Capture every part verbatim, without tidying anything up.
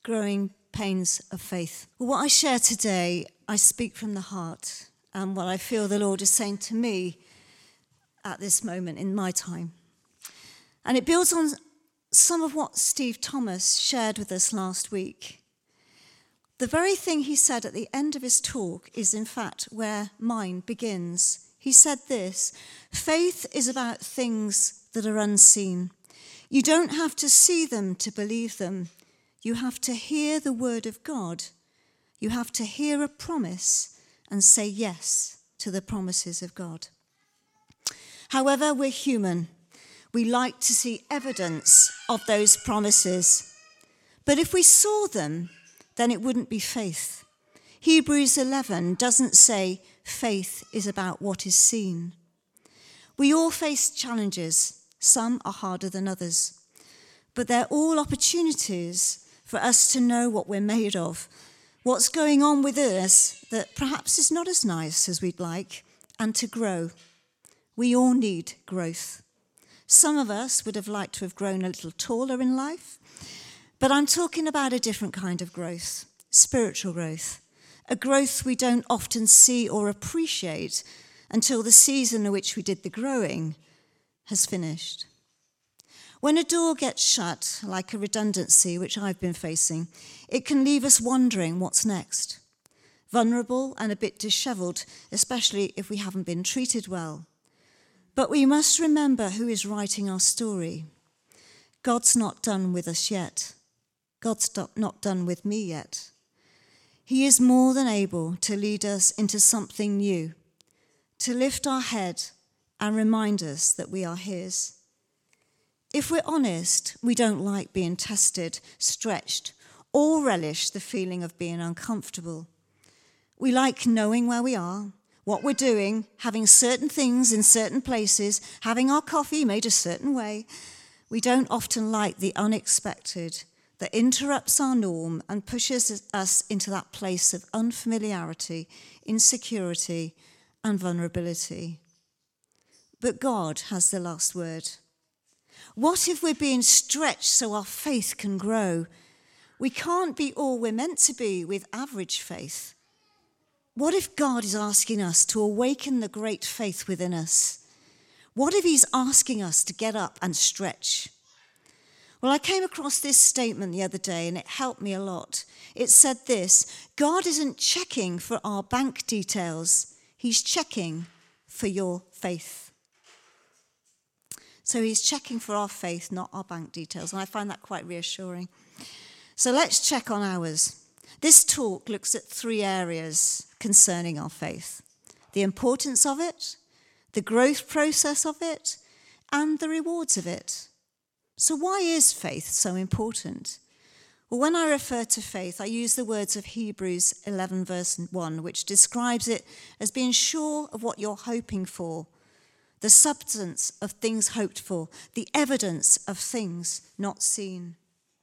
Growing Pains of Faith. What I share today, I speak from the heart, and what I feel the Lord is saying to me at this moment in my time. And it builds on some of what Steve Thomas shared with us last week. The very thing he said at the end of his talk is, in fact, where mine begins. He said this: faith is about things that are unseen. You don't have to see them to believe them. You have to hear the word of God. You have to hear a promise and say yes to the promises of God. However, we're human. We like to see evidence of those promises. But if we saw them, then it wouldn't be faith. Hebrews eleven doesn't say faith is about what is seen. We all face challenges. Some are harder than others. But they're all opportunities for us to know what we're made of, what's going on with us that perhaps is not as nice as we'd like, and to grow. We all need growth. Some of us would have liked to have grown a little taller in life, but I'm talking about a different kind of growth, spiritual growth, a growth we don't often see or appreciate until the season in which we did the growing has finished. When a door gets shut, like a redundancy, which I've been facing, it can leave us wondering what's next, vulnerable and a bit dishevelled, especially if we haven't been treated well. But we must remember who is writing our story. God's not done with us yet. God's not done with me yet. He is more than able to lead us into something new, to lift our head and remind us that we are his. If we're honest, we don't like being tested, stretched, or relish the feeling of being uncomfortable. We like knowing where we are, what we're doing, having certain things in certain places, having our coffee made a certain way. We don't often like the unexpected that interrupts our norm and pushes us into that place of unfamiliarity, insecurity, and vulnerability. But God has the last word. What if we're being stretched so our faith can grow? We can't be all we're meant to be with average faith. What if God is asking us to awaken the great faith within us? What if he's asking us to get up and stretch? Well, I came across this statement the other day and it helped me a lot. It said this: God isn't checking for our bank details. He's checking for your faith. So he's checking for our faith, not our bank details. And I find that quite reassuring. So let's check on ours. This talk looks at three areas concerning our faith: the importance of it, the growth process of it, and the rewards of it. So why is faith so important? Well, when I refer to faith, I use the words of Hebrews eleven verse one, which describes it as being sure of what you're hoping for, the substance of things hoped for, the evidence of things not seen.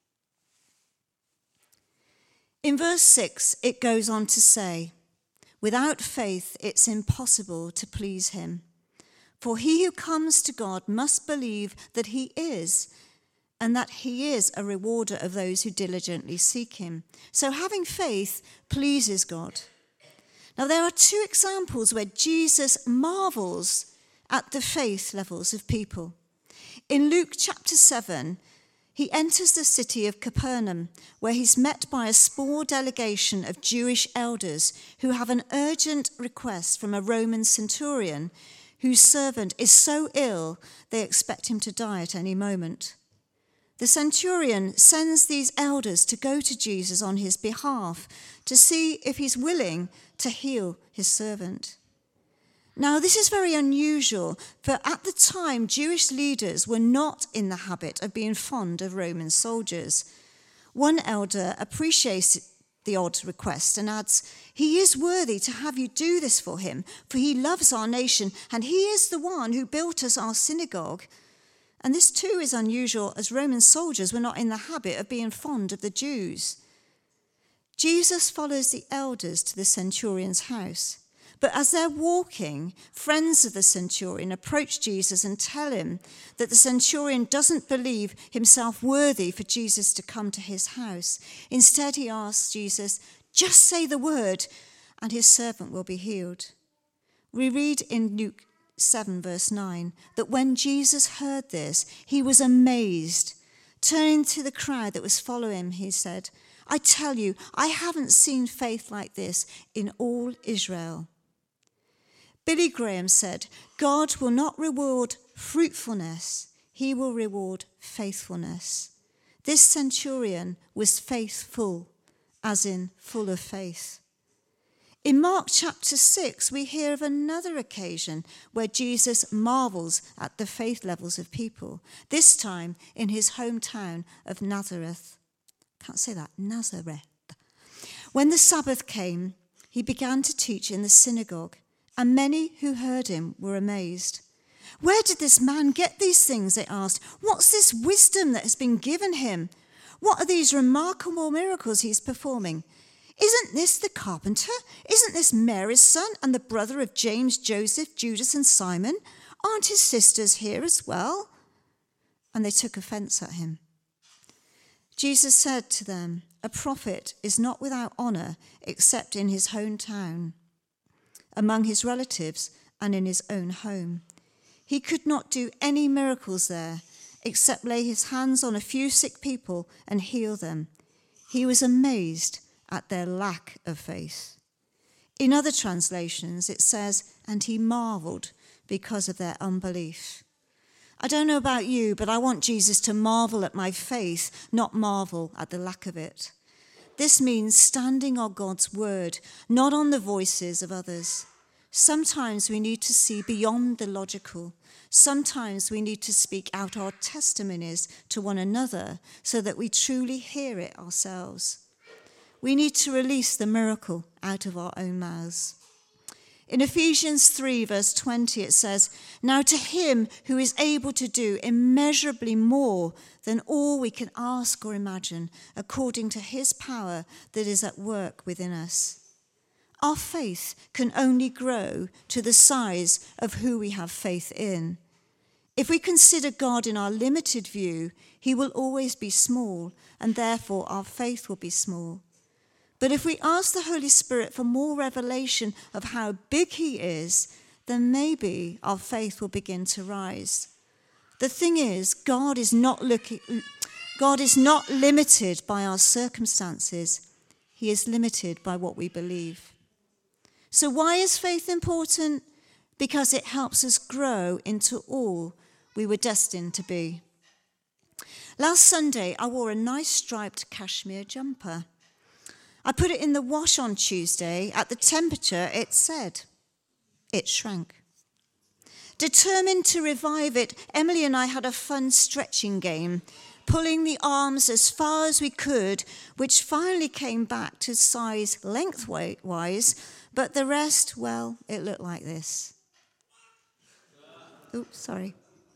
In verse six, it goes on to say, without faith, it's impossible to please him. For he who comes to God must believe that he is, and that he is a rewarder of those who diligently seek him. So having faith pleases God. Now, there are two examples where Jesus marvels at the faith levels of people. In Luke chapter seven, he enters the city of Capernaum, where he's met by a small delegation of Jewish elders who have an urgent request from a Roman centurion whose servant is so ill they expect him to die at any moment. The centurion sends these elders to go to Jesus on his behalf to see if he's willing to heal his servant. Now, this is very unusual, for at the time, Jewish leaders were not in the habit of being fond of Roman soldiers. One elder appreciates the odd request and adds, "He is worthy to have you do this for him, for he loves our nation, and he is the one who built us our synagogue." And this too is unusual, as Roman soldiers were not in the habit of being fond of the Jews. Jesus follows the elders to the centurion's house. But as they're walking, friends of the centurion approach Jesus and tell him that the centurion doesn't believe himself worthy for Jesus to come to his house. Instead, he asks Jesus, just say the word and his servant will be healed. We read in Luke seven, verse nine, that when Jesus heard this, he was amazed. Turning to the crowd that was following him, he said, I tell you, I haven't seen faith like this in all Israel. Billy Graham said, God will not reward fruitfulness, he will reward faithfulness. This centurion was faithful, as in full of faith. In Mark chapter six, we hear of another occasion where Jesus marvels at the faith levels of people, this time in his hometown of Nazareth. Can't say that, Nazareth. When the Sabbath came, he began to teach in the synagogue, and many who heard him were amazed. Where did this man get these things, they asked. What's this wisdom that has been given him? What are these remarkable miracles he's performing? Isn't this the carpenter? Isn't this Mary's son and the brother of James, Joseph, Judas, and Simon? Aren't his sisters here as well? And they took offense at him. Jesus said to them, a prophet is not without honor except in his hometown, among his relatives, and in his own home. He could not do any miracles there except lay his hands on a few sick people and heal them. He was amazed at their lack of faith. In other translations, it says, and he marveled because of their unbelief. I don't know about you, but I want Jesus to marvel at my faith, not marvel at the lack of it. This means standing on God's word, not on the voices of others. Sometimes we need to see beyond the logical. Sometimes we need to speak out our testimonies to one another so that we truly hear it ourselves. We need to release the miracle out of our own mouths. In Ephesians three, verse twenty, it says, now to him who is able to do immeasurably more than all we can ask or imagine, according to his power that is at work within us. Our faith can only grow to the size of who we have faith in. If we consider God in our limited view, he will always be small, and therefore our faith will be small. But if we ask the Holy Spirit for more revelation of how big he is, then maybe our faith will begin to rise. The thing is, God is not looking, God is not limited by our circumstances. He is limited by what we believe. So why is faith important? Because it helps us grow into all we were destined to be. Last Sunday, I wore a nice striped cashmere jumper. I put it in the wash on Tuesday. At the temperature it said, it shrank. Determined to revive it, Emily and I had a fun stretching game, pulling the arms as far as we could, which finally came back to size lengthwise, but the rest, well, it looked like this. Oops, sorry.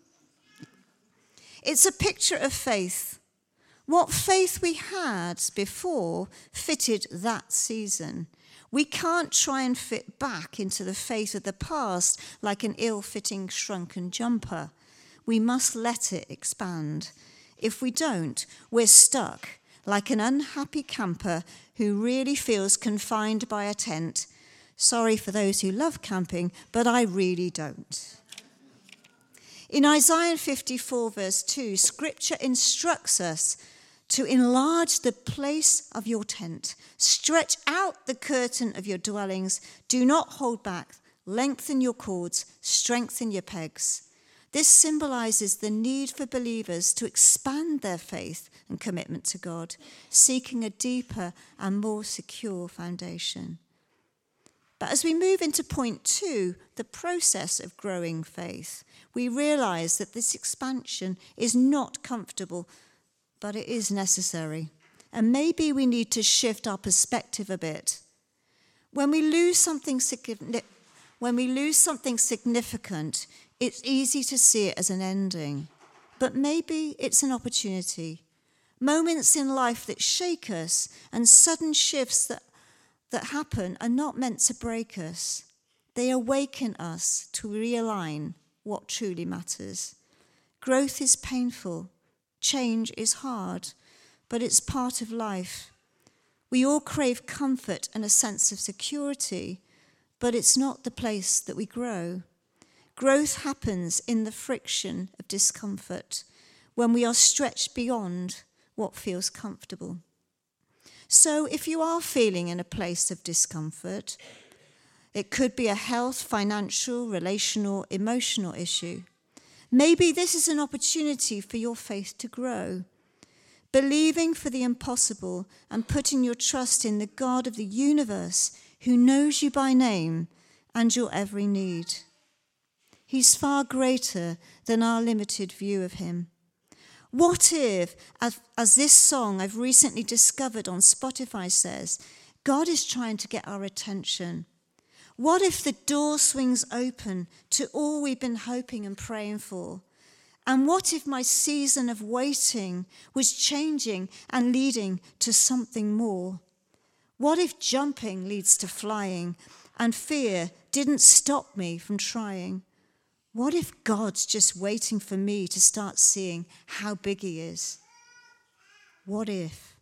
It's a picture of faith. What faith we had before fitted that season. We can't try and fit back into the faith of the past like an ill-fitting shrunken jumper. We must let it expand. If we don't, we're stuck like an unhappy camper who really feels confined by a tent. Sorry for those who love camping, but I really don't. In Isaiah fifty-four, verse two, Scripture instructs us to enlarge the place of your tent. Stretch out the curtain of your dwellings. Do not hold back. Lengthen your cords. Strengthen your pegs. This symbolizes the need for believers to expand their faith and commitment to God, seeking a deeper and more secure foundation. But as we move into point two, the process of growing faith, we realize that this expansion is not comfortable, but it is necessary. And maybe we need to shift our perspective a bit. When we lose something significant, when we lose something significant, it's easy to see it as an ending. But maybe it's an opportunity. Moments in life that shake us and sudden shifts that, that happen are not meant to break us. They awaken us to realign what truly matters. Growth is painful. Change is hard, but it's part of life. We all crave comfort and a sense of security, but it's not the place that we grow. Growth happens in the friction of discomfort, when we are stretched beyond what feels comfortable. So if you are feeling in a place of discomfort, it could be a health, financial, relational, emotional issue. Maybe this is an opportunity for your faith to grow. Believing for the impossible and putting your trust in the God of the universe who knows you by name and your every need. He's far greater than our limited view of him. What if, as, as this song I've recently discovered on Spotify says, God is trying to get our attention? What if the door swings open to all we've been hoping and praying for? And what if my season of waiting was changing and leading to something more? What if jumping leads to flying and fear didn't stop me from trying? What if God's just waiting for me to start seeing how big he is? What if?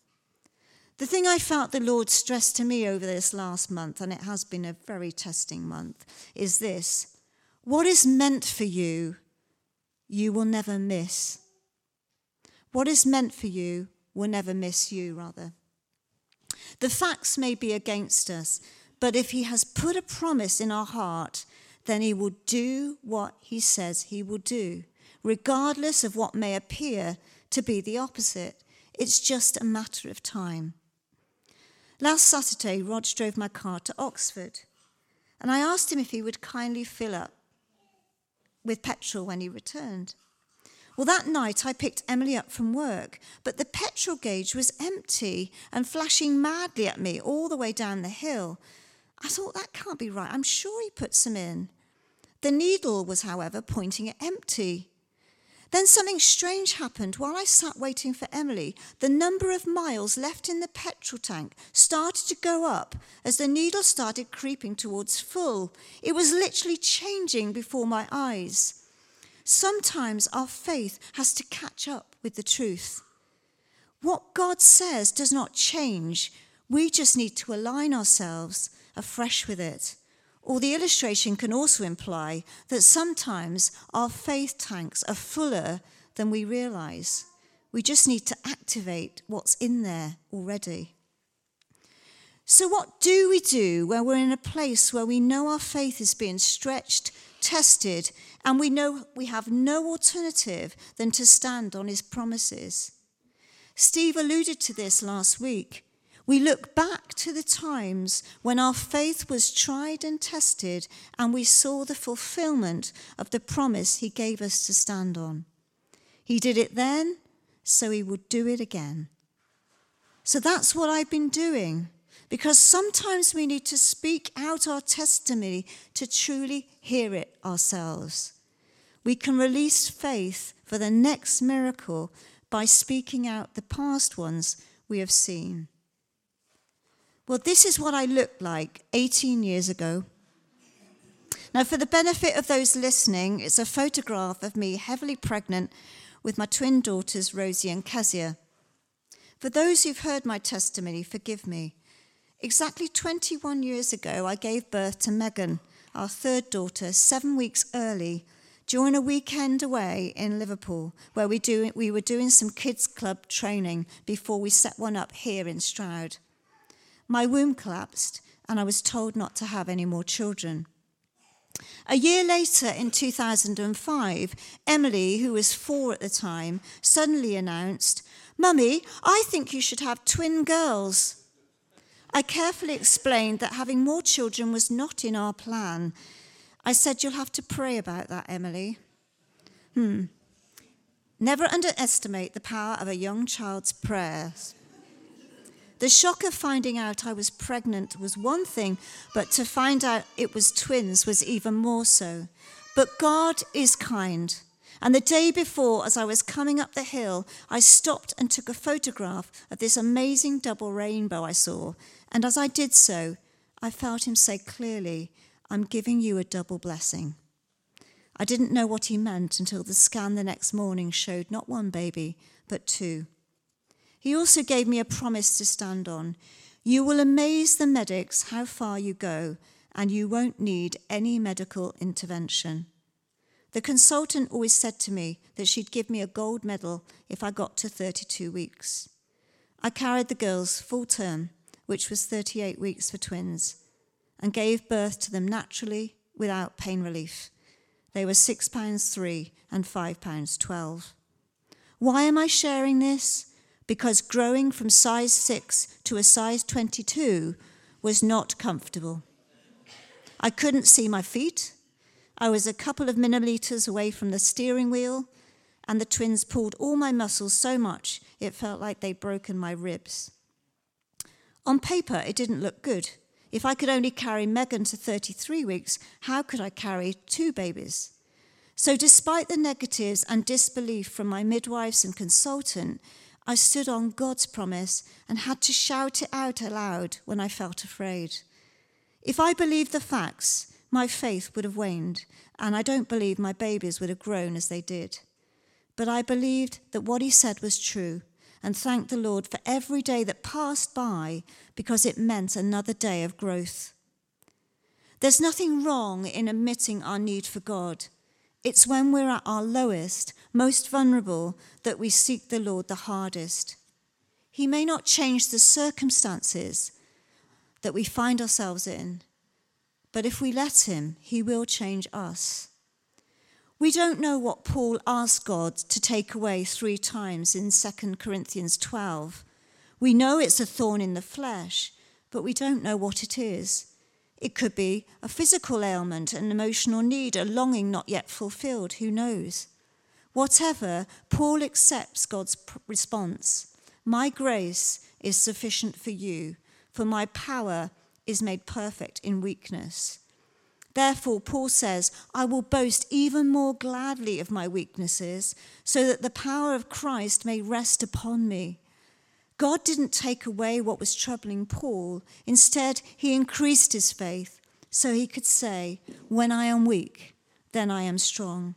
The thing I felt the Lord stressed to me over this last month, and it has been a very testing month, is this. What is meant for you, you will never miss. What is meant for you will never miss you, rather. The facts may be against us, but if he has put a promise in our heart, then he will do what he says he will do, regardless of what may appear to be the opposite. It's just a matter of time. Last Saturday, Rog drove my car to Oxford, and I asked him if he would kindly fill up with petrol when he returned. Well, that night I picked Emily up from work, but the petrol gauge was empty and flashing madly at me all the way down the hill. I thought, that can't be right. I'm sure he put some in. The needle was, however, pointing at empty. Then something strange happened. While I sat waiting for Emily, the number of miles left in the petrol tank started to go up as the needle started creeping towards full. It was literally changing before my eyes. Sometimes our faith has to catch up with the truth. What God says does not change. We just need to align ourselves afresh with it. Or the illustration can also imply that sometimes our faith tanks are fuller than we realize. We just need to activate what's in there already. So what do we do when we're in a place where we know our faith is being stretched, tested, and we know we have no alternative than to stand on his promises? Steve alluded to this last week. We look back to the times when our faith was tried and tested and we saw the fulfillment of the promise he gave us to stand on. He did it then, so he would do it again. So that's what I've been doing, because sometimes we need to speak out our testimony to truly hear it ourselves. We can release faith for the next miracle by speaking out the past ones we have seen. Well, this is what I looked like eighteen years ago. Now, for the benefit of those listening, it's a photograph of me heavily pregnant with my twin daughters, Rosie and Kezia. For those who've heard my testimony, forgive me. Exactly twenty-one years ago, I gave birth to Megan, our third daughter, seven weeks early, during a weekend away in Liverpool, where we, do, we were doing some kids' club training before we set one up here in Stroud. My womb collapsed, and I was told not to have any more children. A year later, in two thousand five, Emily, who was four at the time, suddenly announced, "Mummy, I think you should have twin girls." I carefully explained that having more children was not in our plan. I said, "You'll have to pray about that, Emily." Hmm. Never underestimate the power of a young child's prayers. The shock of finding out I was pregnant was one thing, but to find out it was twins was even more so. But God is kind. And the day before, as I was coming up the hill, I stopped and took a photograph of this amazing double rainbow I saw. And as I did so, I felt him say clearly, I'm giving you a double blessing. I didn't know what he meant until the scan the next morning showed not one baby, but two. He also gave me a promise to stand on. You will amaze the medics how far you go, and you won't need any medical intervention. The consultant always said to me that she'd give me a gold medal if I got to thirty-two weeks. I carried the girls full term, which was thirty-eight weeks for twins, and gave birth to them naturally without pain relief. They were six pounds three and five pounds twelve. Why am I sharing this? Because growing from size six to a size twenty-two was not comfortable. I couldn't see my feet. I was a couple of millimeters away from the steering wheel, and the twins pulled all my muscles so much it felt like they'd broken my ribs. On paper, it didn't look good. If I could only carry Megan to thirty-three weeks, how could I carry two babies? So despite the negatives and disbelief from my midwives and consultant, I stood on God's promise and had to shout it out aloud when I felt afraid. If I believed the facts, my faith would have waned, and I don't believe my babies would have grown as they did. But I believed that what he said was true, and thanked the Lord for every day that passed by because it meant another day of growth. There's nothing wrong in admitting our need for God. It's when we're at our lowest, most vulnerable, that we seek the Lord the hardest. He may not change the circumstances that we find ourselves in, but if we let him, he will change us. We don't know what Paul asked God to take away three times in Second Corinthians twelve. We know it's a thorn in the flesh, but we don't know what it is. It could be a physical ailment, an emotional need, a longing not yet fulfilled. Who knows? Whatever, Paul accepts God's response. My grace is sufficient for you, for my power is made perfect in weakness. Therefore, Paul says, I will boast even more gladly of my weaknesses, so that the power of Christ may rest upon me. God didn't take away what was troubling Paul. Instead, he increased his faith so he could say, when I am weak, then I am strong.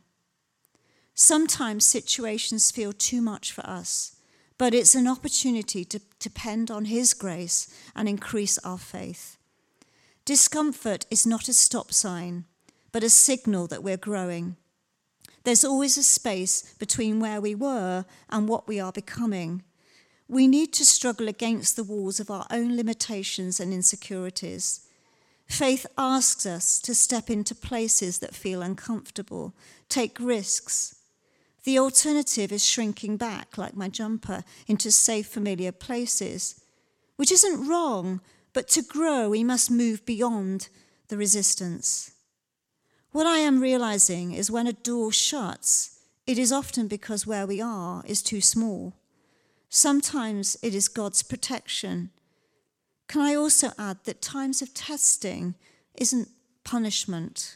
Sometimes situations feel too much for us, but it's an opportunity to depend on his grace and increase our faith. Discomfort is not a stop sign, but a signal that we're growing. There's always a space between where we were and what we are becoming. We need to struggle against the walls of our own limitations and insecurities. Faith asks us to step into places that feel uncomfortable, take risks. The alternative is shrinking back, like my jumper, into safe, familiar places, which isn't wrong, but to grow, we must move beyond the resistance. What I am realizing is when a door shuts, it is often because where we are is too small. Sometimes it is God's protection. Can I also add that times of testing isn't punishment?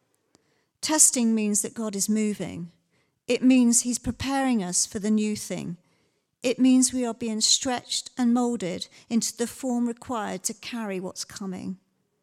Testing means that God is moving. It means he's preparing us for the new thing. It means we are being stretched and molded into the form required to carry what's coming.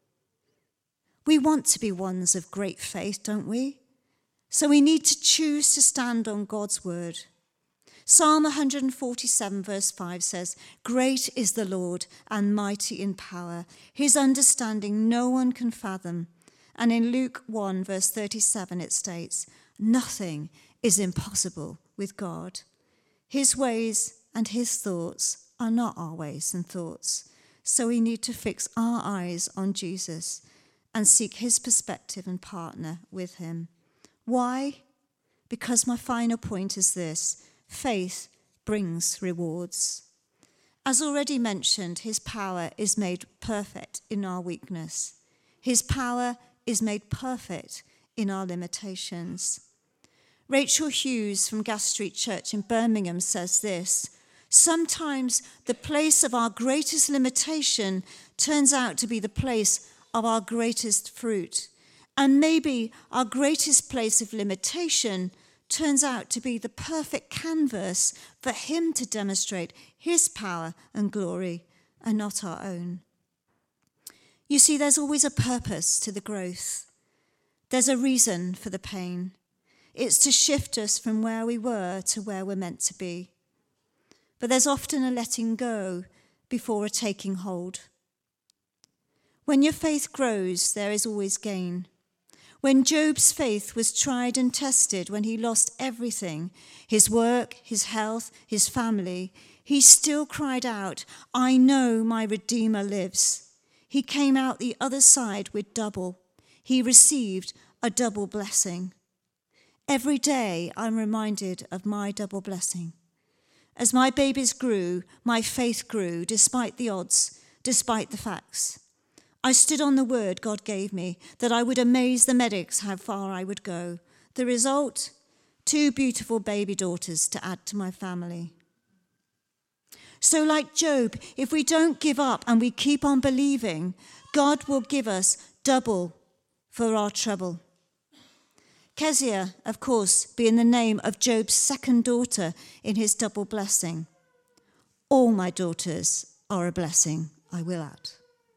We want to be ones of great faith, don't we? So we need to choose to stand on God's word. Psalm one forty-seven verse five says, great is the Lord and mighty in power. His understanding no one can fathom. And in Luke one verse thirty-seven it states, nothing is impossible with God. His ways and his thoughts are not our ways and thoughts. So we need to fix our eyes on Jesus and seek his perspective and partner with him. Why? Because my final point is this: faith brings rewards. As already mentioned, his power is made perfect in our weakness. His power is made perfect in our limitations. Rachel Hughes from Gas Street Church in Birmingham says this: sometimes the place of our greatest limitation turns out to be the place of our greatest fruit. And maybe our greatest place of limitation turns out to be the perfect canvas for him to demonstrate his power and glory, and not our own. You see, there's always a purpose to the growth. There's a reason for the pain. It's to shift us from where we were to where we're meant to be. But there's often a letting go before a taking hold. When your faith grows, there is always gain. When Job's faith was tried and tested, when he lost everything, his work, his health, his family, he still cried out, "I know my Redeemer lives." He came out the other side with double. He received a double blessing. Every day I'm reminded of my double blessing. As my babies grew, my faith grew, despite the odds, despite the facts. I stood on the word God gave me, that I would amaze the medics how far I would go. The result, two beautiful baby daughters to add to my family. So like Job, if we don't give up and we keep on believing, God will give us double for our trouble. Kezia, of course, being the name of Job's second daughter in his double blessing. All my daughters are a blessing, I will add.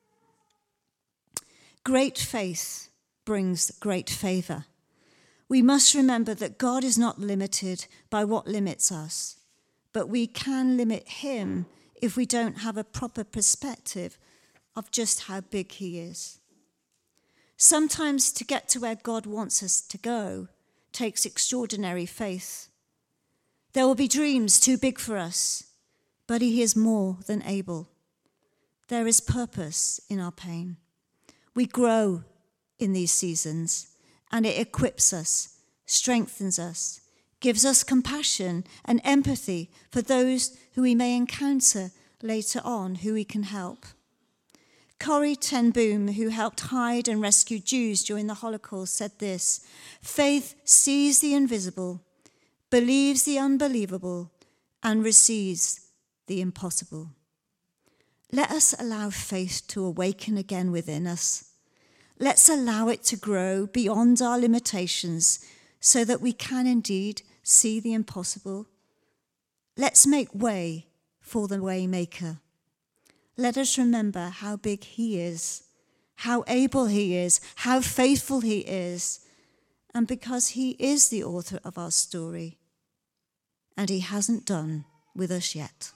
Great faith brings great favor. We must remember that God is not limited by what limits us, but we can limit him if we don't have a proper perspective of just how big he is. Sometimes to get to where God wants us to go takes extraordinary faith. There will be dreams too big for us, but he is more than able. There is purpose in our pain. We grow in these seasons, and it equips us, strengthens us, gives us compassion and empathy for those who we may encounter later on, who we can help. Corrie ten Boom, who helped hide and rescue Jews during the Holocaust, said this: "Faith sees the invisible, believes the unbelievable, and receives the impossible." Let us allow faith to awaken again within us. Let's allow it to grow beyond our limitations so that we can indeed see the impossible. Let's make way for the Waymaker. Let us remember how big he is, how able he is, how faithful he is, and because he is the author of our story, and he hasn't done with us yet.